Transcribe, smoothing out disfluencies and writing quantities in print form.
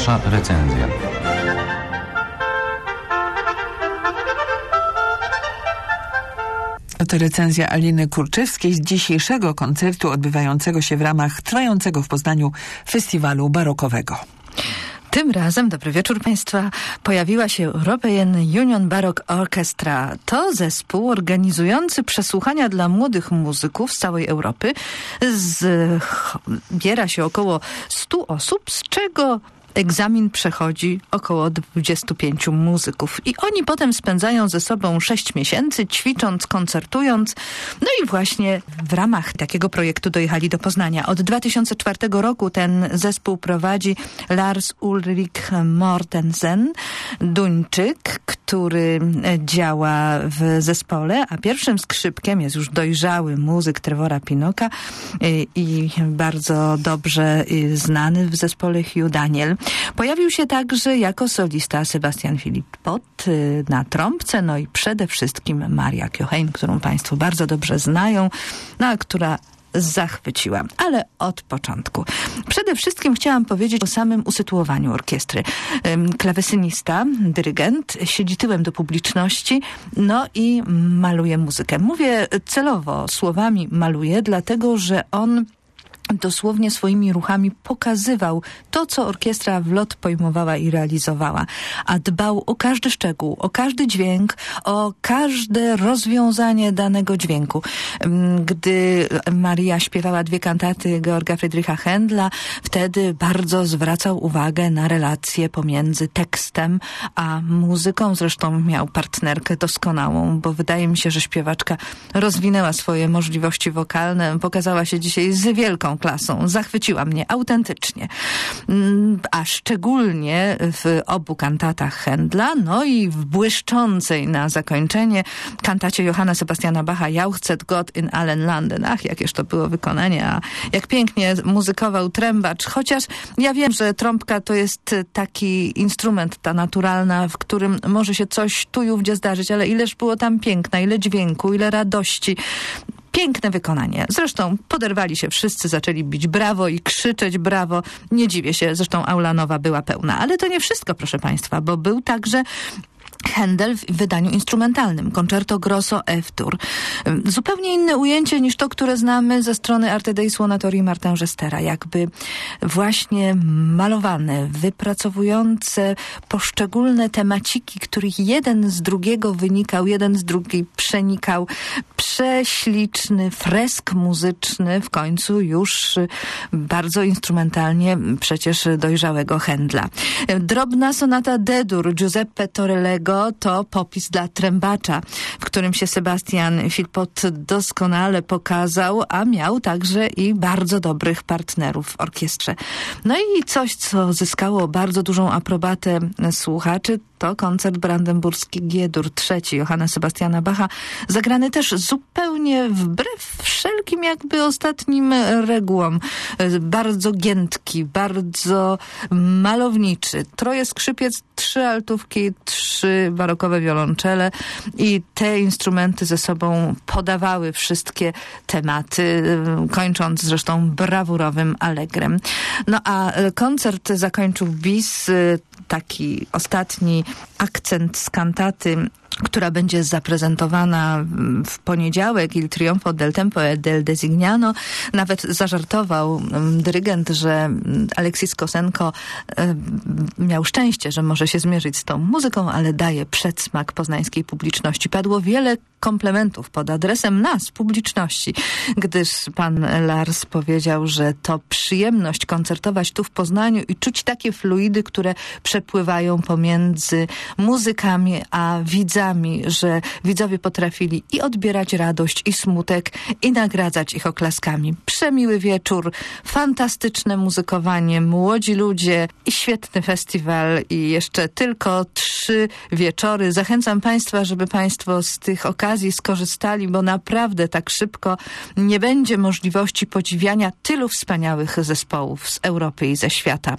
nasza recenzja. To recenzja Aliny Kurczewskiej z dzisiejszego koncertu odbywającego się w ramach trwającego w Poznaniu festiwalu barokowego. Tym razem, dobry wieczór Państwa, pojawiła się European Union Baroque Orchestra. To zespół organizujący przesłuchania dla młodych muzyków z całej Europy. Zbiera się około 100 osób, z czego egzamin przechodzi około 25 muzyków. I oni potem spędzają ze sobą 6 miesięcy, ćwicząc, koncertując. No i właśnie w ramach takiego projektu dojechali do Poznania. Od 2004 roku ten zespół prowadzi Lars Ulrik Mortensen, Duńczyk, który działa w zespole, a pierwszym skrzypkiem jest już dojrzały muzyk Trevora Pinoka i bardzo dobrze znany w zespole Hugh Daniel. Pojawił się także jako solista Sebastian Philippot na trąbce, no i przede wszystkim Maria Kjoheim, którą Państwo bardzo dobrze znają, no a która zachwyciła, ale od początku. Przede wszystkim chciałam powiedzieć o samym usytuowaniu orkiestry. Klawesynista, dyrygent siedzi tyłem do publiczności, no i maluje muzykę. Mówię celowo słowami maluje, dlatego że on dosłownie swoimi ruchami pokazywał to, co orkiestra w lot pojmowała i realizowała. A dbał o każdy szczegół, o każdy dźwięk, o każde rozwiązanie danego dźwięku. Gdy Maria śpiewała 2 kantaty Georga Friedricha Händla, wtedy bardzo zwracał uwagę na relacje pomiędzy tekstem a muzyką. Zresztą miał partnerkę doskonałą, bo wydaje mi się, że śpiewaczka rozwinęła swoje możliwości wokalne, pokazała się dzisiaj z wielką klasą. Zachwyciła mnie autentycznie. A szczególnie w obu kantatach Händla, no i w błyszczącej na zakończenie kantacie Johanna Sebastiana Bacha Jauchzet Gott in allen Landen. Ach, jakież to było wykonanie, a jak pięknie muzykował trębacz. Chociaż ja wiem, że trąbka to jest taki instrument, ta naturalna, w którym może się coś tu i ówdzie zdarzyć, ale ileż było tam piękna, ile dźwięku, ile radości. Piękne wykonanie. Zresztą poderwali się wszyscy, zaczęli bić brawo i krzyczeć brawo. Nie dziwię się, zresztą aula nowa była pełna. Ale to nie wszystko, proszę Państwa, bo był także Händel w wydaniu instrumentalnym. Concerto Grosso F-dur. Zupełnie inne ujęcie niż to, które znamy ze strony Arte dei Suonatori Martin Gestera. Jakby właśnie malowane, wypracowujące poszczególne temaciki, których jeden z drugiego wynikał, jeden z drugiej przenikał. Prześliczny fresk muzyczny, w końcu już bardzo instrumentalnie przecież dojrzałego Händla. Drobna sonata D-dur Giuseppe Torellego to popis dla trębacza, w którym się Sebastian Philippot doskonale pokazał, a miał także i bardzo dobrych partnerów w orkiestrze. No i coś, co zyskało bardzo dużą aprobatę słuchaczy, to koncert brandenburski G-dur III Johanna Sebastiana Bacha, zagrany też zupełnie wbrew wszelkim jakby ostatnim regułom. Bardzo giętki, bardzo malowniczy. 3 skrzypiec, 3 altówki, 3 barokowe wiolonczele i te instrumenty ze sobą podawały wszystkie tematy, kończąc zresztą brawurowym allegrem. No a koncert zakończył bis, taki ostatni akcent z kantaty, która będzie zaprezentowana w poniedziałek, Il Trionfo del Tempo e del Designano. Nawet zażartował dyrygent, że Aleksis Kosenko miał szczęście, że może się zmierzyć z tą muzyką, ale daje przedsmak poznańskiej publiczności. Padło wiele komplementów pod adresem nas, publiczności, gdyż pan Lars powiedział, że to przyjemność koncertować tu w Poznaniu i czuć takie fluidy, które przepływają pomiędzy muzykami a widzami, że widzowie potrafili i odbierać radość i smutek i nagradzać ich oklaskami. Przemiły wieczór, fantastyczne muzykowanie, młodzi ludzie i świetny festiwal i jeszcze tylko 3 wieczory. Zachęcam Państwa, żeby Państwo z tych okazji skorzystali, bo naprawdę tak szybko nie będzie możliwości podziwiania tylu wspaniałych zespołów z Europy i ze świata.